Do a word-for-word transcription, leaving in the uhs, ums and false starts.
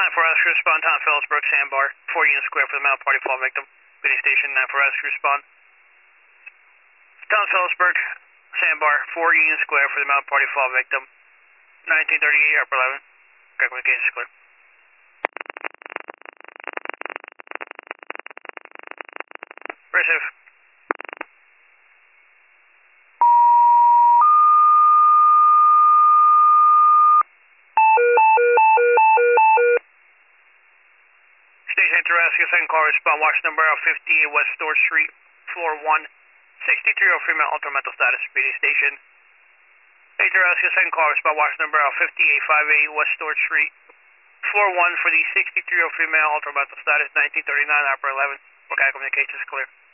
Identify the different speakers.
Speaker 1: nine four rescue respond, Tom Phillipsburg, Sandbar, four units square for the Mount Party fall victim. Biddy Station, nine four rescue respond. Tom Phillipsburg, Sandbar, four units square for the Mount Party fall victim. nineteen thirty-eight, upper eleven. Okay, communication is clear. Receive. Station to rescue, second call respond, watch number fifty-eight West Stewart Street, floor one, sixty-three oh three mental mental status, Biddy Station. Station to rescue, second call respond, watch number fifty-eight fifty-eight West Stewart Street, floor one for the sixty-three oh three male mental status, nineteen thirty-nine, upper eleven. Okay, communication is clear.